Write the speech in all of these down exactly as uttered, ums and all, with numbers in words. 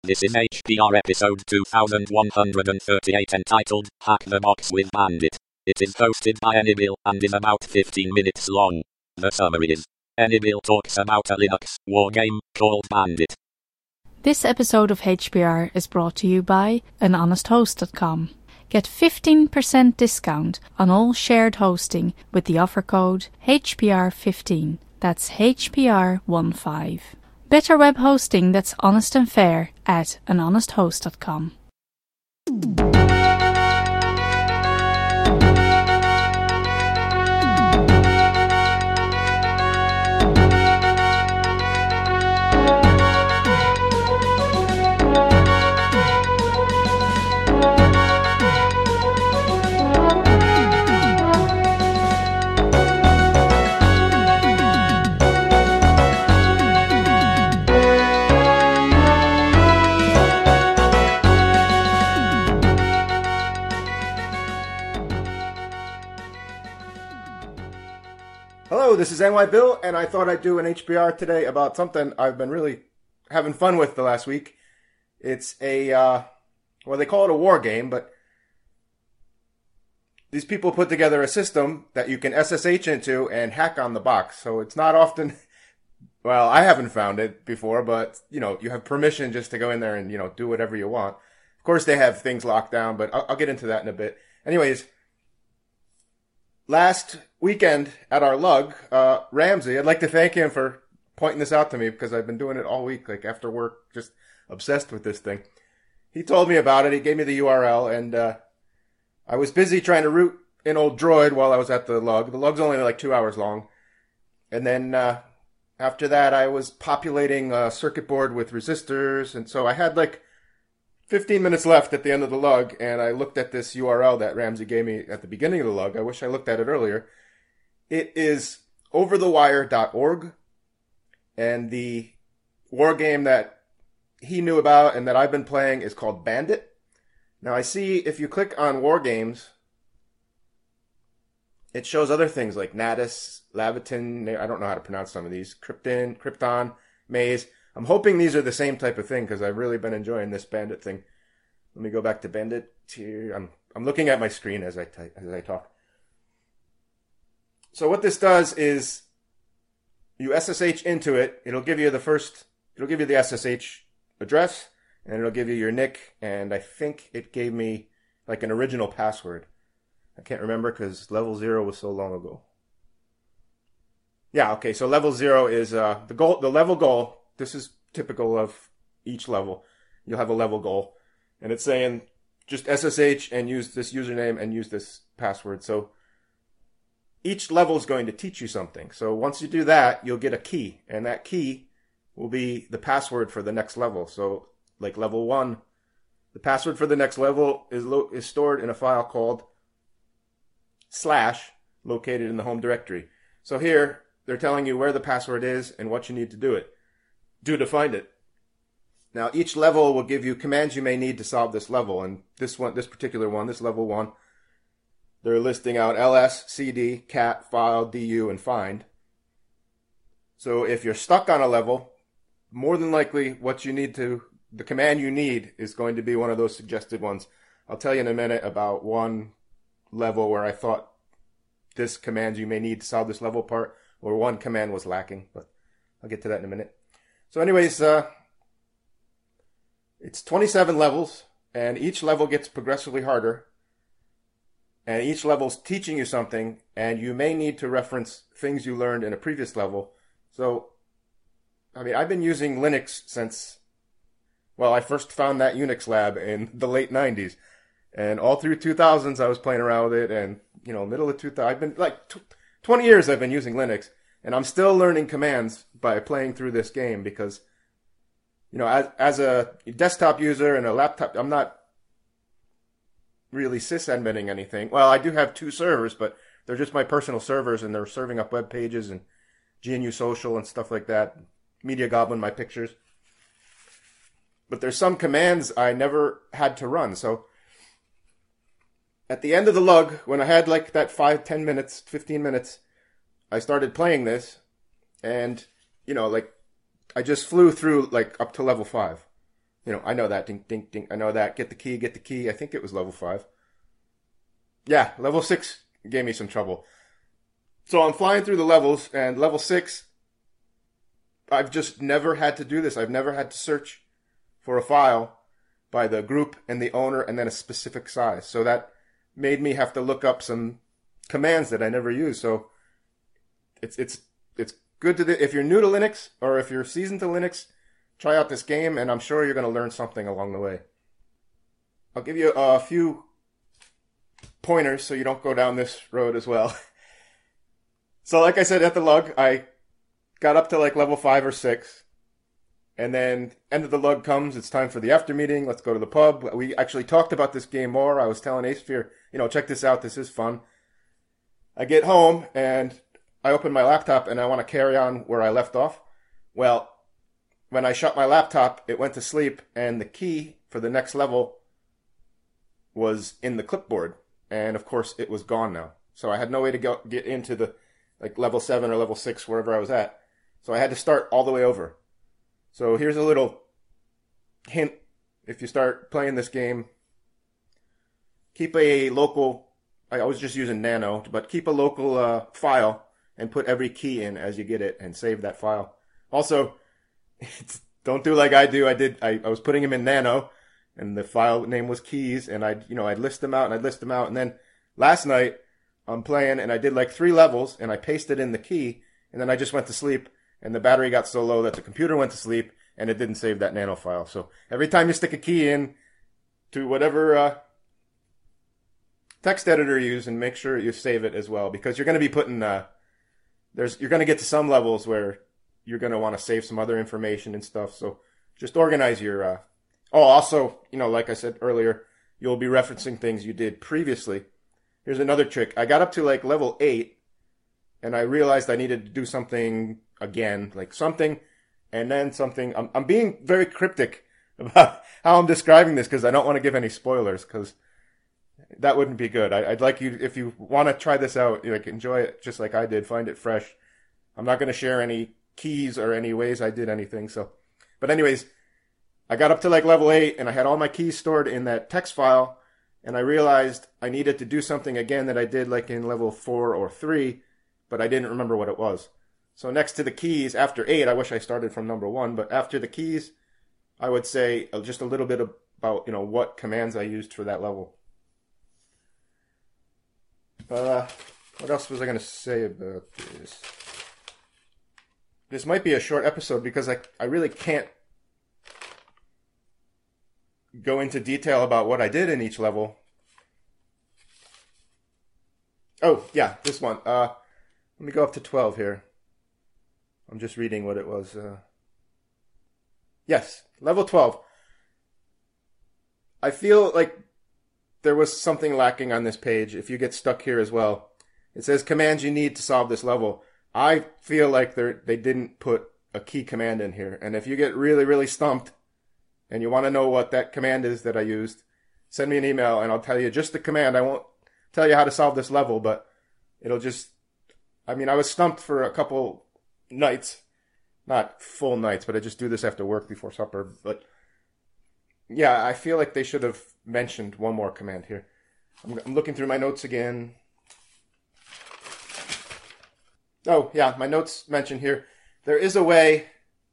This is H P R episode two thousand one hundred thirty-eight entitled Hack the Box with Bandit. It is hosted by Anybill and is about fifteen minutes long. The summary is, Anybill talks about a Linux wargame called Bandit. This episode of H P R is brought to you by an honest host dot com. Get fifteen percent discount on all shared hosting with the offer code H P R fifteen. That's H P R fifteen. Better web hosting that's honest and fair at an honest host dot com. Hello, this is N Y Bill, and I thought I'd do an H P R today about something I've been really having fun with the last week. It's a, uh, well, they call it a war game, but these people put together a system that you can S S H into and hack on the box. So it's not often, well, I haven't found it before, but, you know, you have permission just to go in there and, you know, do whatever you want. Of course, they have things locked down, but I'll, I'll get into that in a bit. Anyways, last weekend at our lug, uh, Ramsey, I'd like to thank him for pointing this out to me because I've been doing it all week, like after work, just obsessed with this thing. He told me about it. He gave me the U R L, and uh, I was busy trying to root an old droid while I was at the lug. The lug's only like two hours long. And then uh, after that, I was populating a circuit board with resistors, and so I had like fifteen minutes left at the end of the lug, and I looked at this U R L that Ramsey gave me at the beginning of the lug. I wish I looked at it earlier. It is over the wire dot org, and the war game that he knew about and that I've been playing is called Bandit. Now I see if you click on war games, it shows other things like Natus, Laviton, I don't know how to pronounce some of these, Krypton, Krypton, Maze. I'm hoping these are the same type of thing because I've really been enjoying this Bandit thing. Let me go back to Bandit here. I'm I'm looking at my screen as I type, as I talk. So what this does is you S S H into it. It'll give you the first. It'll give you the S S H address, and it'll give you your nick. And I think it gave me like an original password. I can't remember because level zero was so long ago. Yeah. Okay. So level zero is uh, the goal. The level goal. This is typical of each level. You'll have a level goal. And it's saying just S S H and use this username and use this password. So each level is going to teach you something. So once you do that, you'll get a key. And that key will be the password for the next level. So like level one, the password for the next level is lo- is stored in a file called slash located in the home directory. So here, they're telling you where the password is and what you need to do it. Do to find it. Now, each level will give you commands you may need to solve this level. And this one, this particular one, this level one, they're listing out ls, cd, cat, file, du, and find. So if you're stuck on a level, more than likely what you need to, the command you need is going to be one of those suggested ones. I'll tell you in a minute about one level where I thought this command you may need to solve this level part, or one command was lacking, but I'll get to that in a minute. So anyways, uh, it's twenty-seven levels, and each level gets progressively harder. And each level's teaching you something, and you may need to reference things you learned in a previous level. So, I mean, I've been using Linux since, well, I first found that Unix lab in the late nineties. And all through two thousands, I was playing around with it, and, you know, middle of two thousand, I've been, like, twenty years I've been using Linux. And I'm still learning commands by playing through this game because, you know, as as a desktop user and a laptop, I'm not really sysadminning anything. Well, I do have two servers, but they're just my personal servers, and they're serving up web pages and G N U Social and stuff like that. Media Goblin, my pictures. But there's some commands I never had to run. So at the end of the lug, when I had like that five, ten minutes, fifteen minutes, I started playing this, and, you know, like, I just flew through, like, up to level five. You know, I know that. Ding, ding, ding. I know that. Get the key, get the key. I think it was level five. Yeah, level six gave me some trouble. So I'm flying through the levels, and level six, I've just never had to do this. I've never had to search for a file by the group and the owner and then a specific size. So that made me have to look up some commands that I never use. So it's it's it's good to do. If you're new to Linux or if you're seasoned to Linux, try out this game, and I'm sure you're going to learn something along the way. I'll give you a few pointers so you don't go down this road as well. So like I said, at the lug, I got up to like level five or six. And then end of the lug comes, it's time for the after meeting, let's go to the pub. We actually talked about this game more. I was telling Asphere, you know, check this out, this is fun. I get home and I open my laptop and I want to carry on where I left off. Well, when I shut my laptop, it went to sleep and the key for the next level was in the clipboard. And of course it was gone now. So I had no way to go get into the like level seven or level six, wherever I was at. So I had to start all the way over. So here's a little hint. If you start playing this game, keep a local, I was just using Nano, but keep a local uh, file and put every key in as you get it and save that file. Also, don't do like I do. I did, I, I was putting them in Nano and the file name was keys and I'd, you know, I'd list them out and I'd list them out. And then last night I'm playing and I did like three levels and I pasted in the key and then I just went to sleep. And the battery got so low that the computer went to sleep and it didn't save that nano file. So every time you stick a key in to whatever uh, text editor you use, and make sure you save it as well, because you're going to be putting, uh, there's, you're going to get to some levels where you're going to want to save some other information and stuff. So just organize your, uh, oh, also, you know, like I said earlier, you'll be referencing things you did previously. Here's another trick. I got up to like level eight and I realized I needed to do something again, like something, and then something. I'm, I'm being very cryptic about how I'm describing this because I don't want to give any spoilers, because that wouldn't be good. I, I'd like you, if you want to try this out, like enjoy it just like I did, find it fresh. I'm not going to share any keys or any ways I did anything. So, but anyways, I got up to like level eight and I had all my keys stored in that text file, and I realized I needed to do something again that I did like in level four or three, but I didn't remember what it was. So next to the keys, after eight, I wish I started from number one, but after the keys, I would say just a little bit about, you know, what commands I used for that level. Uh, what else was I going to say about this? This might be a short episode because I, I really can't go into detail about what I did in each level. Oh, yeah, this one. Uh, let me go up to twelve here. I'm just reading what it was. Uh... Yes, level twelve. I feel like there was something lacking on this page. If you get stuck here as well, it says commands you need to solve this level. I feel like they they didn't put a key command in here. And if you get really, really stumped and you want to know what that command is that I used, send me an email and I'll tell you just the command. I won't tell you how to solve this level, but it'll just, I mean, I was stumped for a couple nights, not full nights, but I just do this after work before supper. But yeah, I feel like they should have mentioned one more command here. I'm, I'm looking through my notes again. Oh yeah, my notes mention here. There is a way.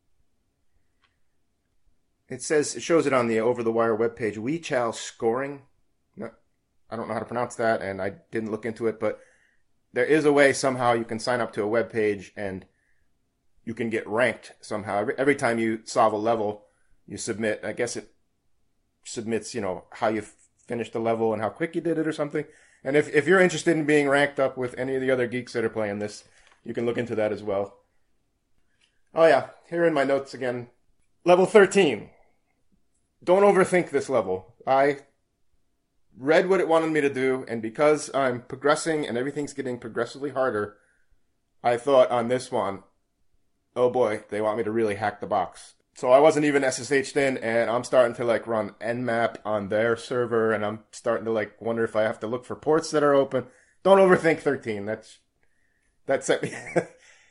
It says, it shows it on the Over the Wire webpage. WeChal scoring. No, I don't know how to pronounce that, and I didn't look into it, but there is a way somehow you can sign up to a webpage and you can get ranked somehow. Every, every time you solve a level, you submit, I guess it submits, you know, how you f- finished the level and how quick you did it or something. And if, if you're interested in being ranked up with any of the other geeks that are playing this, you can look into that as well. Oh yeah, here in my notes again. Level thirteen. Don't overthink this level. I read what it wanted me to do, and because I'm progressing and everything's getting progressively harder, I thought on this one, oh boy, they want me to really hack the box. So I wasn't even S S H'd in, and I'm starting to like run Nmap on their server, and I'm starting to like wonder if I have to look for ports that are open. Don't overthink thirteen. That's that set me.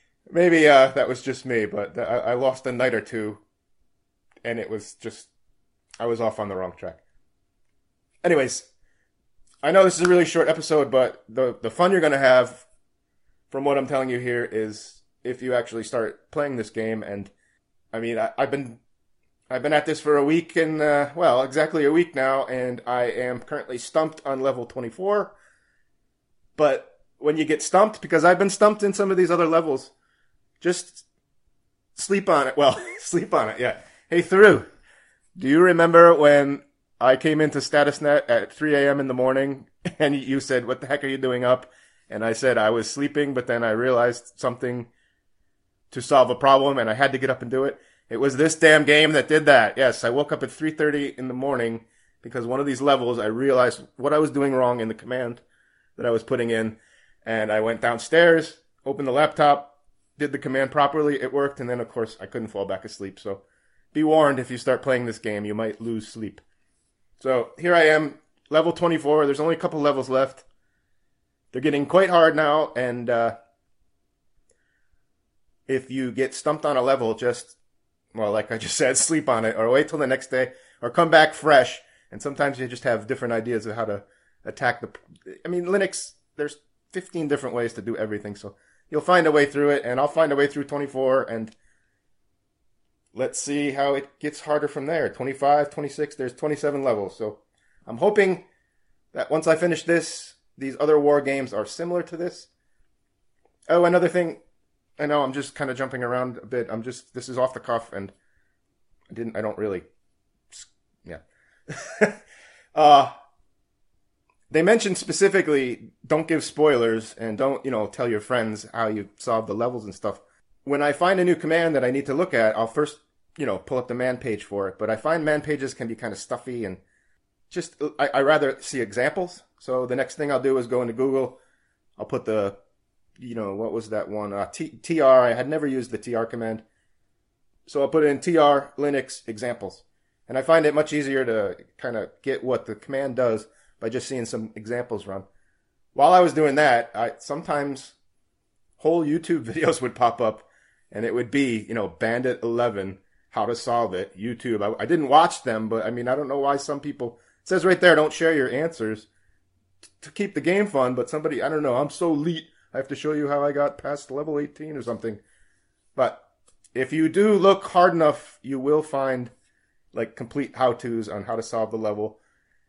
Maybe uh, that was just me, but I, I lost a night or two, and it was just I was off on the wrong track. Anyways, I know this is a really short episode, but the, the fun you're going to have from what I'm telling you here is if you actually start playing this game. And I mean, I, I've been I've been at this for a week and, uh, well, exactly a week now, and I am currently stumped on level twenty-four. But when you get stumped, because I've been stumped in some of these other levels, just sleep on it. Well, sleep on it, yeah. Hey, Theru, do you remember when I came into StatusNet at three a.m. in the morning and you said, what the heck are you doing up? And I said I was sleeping, but then I realized something to solve a problem and I had to get up and do it. It was this damn game that did that. Yes, I woke up at three thirty in the morning because one of these levels I realized what I was doing wrong in the command that I was putting in. And I went downstairs, opened the laptop, did the command properly. It worked. And then, of course, I couldn't fall back asleep. So be warned, if you start playing this game, you might lose sleep. So here I am, level twenty-four. There's only a couple levels left. They're getting quite hard now, and uh, if you get stumped on a level, just, well, like I just said, sleep on it, or wait till the next day, or come back fresh, and sometimes you just have different ideas of how to attack the... I mean, Linux, there's fifteen different ways to do everything, so you'll find a way through it, and I'll find a way through twenty-four, and let's see how it gets harder from there. twenty-five, twenty-six, there's twenty-seven levels, so I'm hoping that once I finish this, these other war games are similar to this. Oh, another thing. I know I'm just kind of jumping around a bit. I'm just, this is off the cuff and I didn't, I don't really, yeah. uh, they mentioned specifically, don't give spoilers and don't, you know, tell your friends how you solve the levels and stuff. When I find a new command that I need to look at, I'll first, you know, pull up the man page for it. But I find man pages can be kind of stuffy and just, I, I rather see examples. So the next thing I'll do is go into Google. I'll put the, you know, what was that one? Uh, T- TR. I had never used the T R command. So I'll put in T R Linux examples. And I find it much easier to kind of get what the command does by just seeing some examples run. While I was doing that, I sometimes whole YouTube videos would pop up and it would be, you know, Bandit eleven, how to solve it, YouTube. I, I didn't watch them, but I mean, I don't know why some people, it says right there, don't share your answers t- to keep the game fun, but somebody, I don't know, I'm so elite, I have to show you how I got past level eighteen or something. But if you do look hard enough, you will find like complete how-tos on how to solve the level.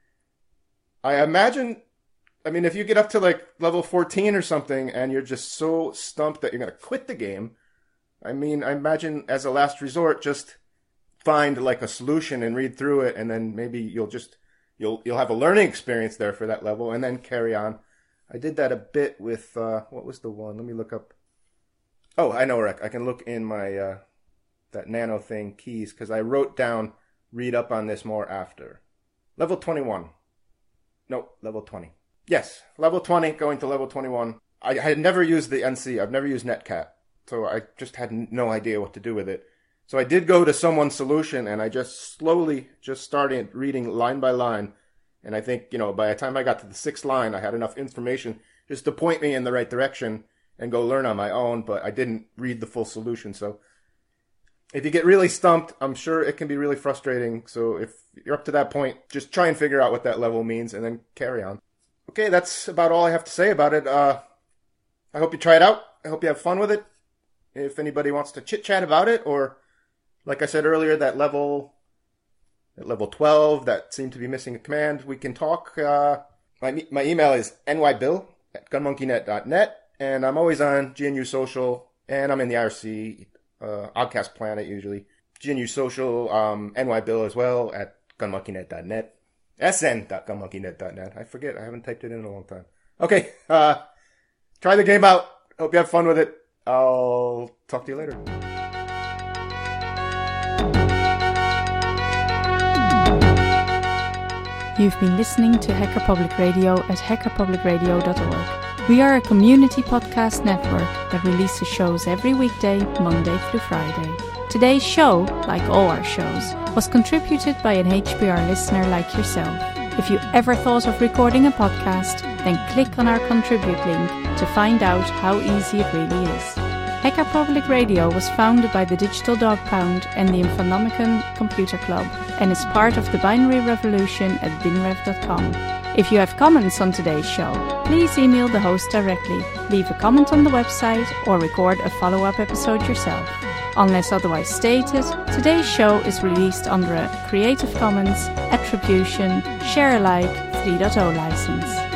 I imagine, I mean, if you get up to like level fourteen or something and you're just so stumped that you're going to quit the game, I mean, I imagine as a last resort, just find like a solution and read through it, and then maybe you'll just, you'll you'll have a learning experience there for that level, and then carry on. I did that a bit with, uh, what was the one? Let me look up. Oh, I know, Rick. I can look in my, uh, that nano thing, keys, because I wrote down, read up on this more after. Level twenty-one. No, level twenty. Yes, level twenty, going to level twenty-one. I had never used the N C. I've never used Netcat. So I just had no idea what to do with it. So I did go to someone's solution, and I just slowly just started reading line by line. And I think, you know, by the time I got to the sixth line, I had enough information just to point me in the right direction and go learn on my own, but I didn't read the full solution. So if you get really stumped, I'm sure it can be really frustrating. So if you're up to that point, just try and figure out what that level means and then carry on. Okay, that's about all I have to say about it. Uh, I hope you try it out. I hope you have fun with it. If anybody wants to chit-chat about it, or like I said earlier, that level, at level twelve, that seemed to be missing a command, we can talk. Uh, my my email is n y bill at gunmonkeynet dot net, and I'm always on G N U Social, and I'm in the I R C, uh, Oddcast Planet usually. G N U Social, um, nybill as well at gunmonkeynet dot net. s n dot gunmonkeynet dot net. I forget, I haven't typed it in a long time. Okay, uh, try the game out. Hope you have fun with it. I'll talk to you later. You've been listening to Hacker Public Radio at hacker public radio dot org. We are a community podcast network that releases shows every weekday, Monday through Friday. Today's show, like all our shows, was contributed by an H P R listener like yourself. If you ever thought of recording a podcast, then click on our contribute link to find out how easy it really is. Hacker Public Radio was founded by the Digital Dog Pound and the Infonomicon Computer Club and is part of the Binary Revolution at binrev dot com. If you have comments on today's show, please email the host directly, leave a comment on the website, or record a follow-up episode yourself. Unless otherwise stated, today's show is released under a Creative Commons Attribution Share Alike three point oh license.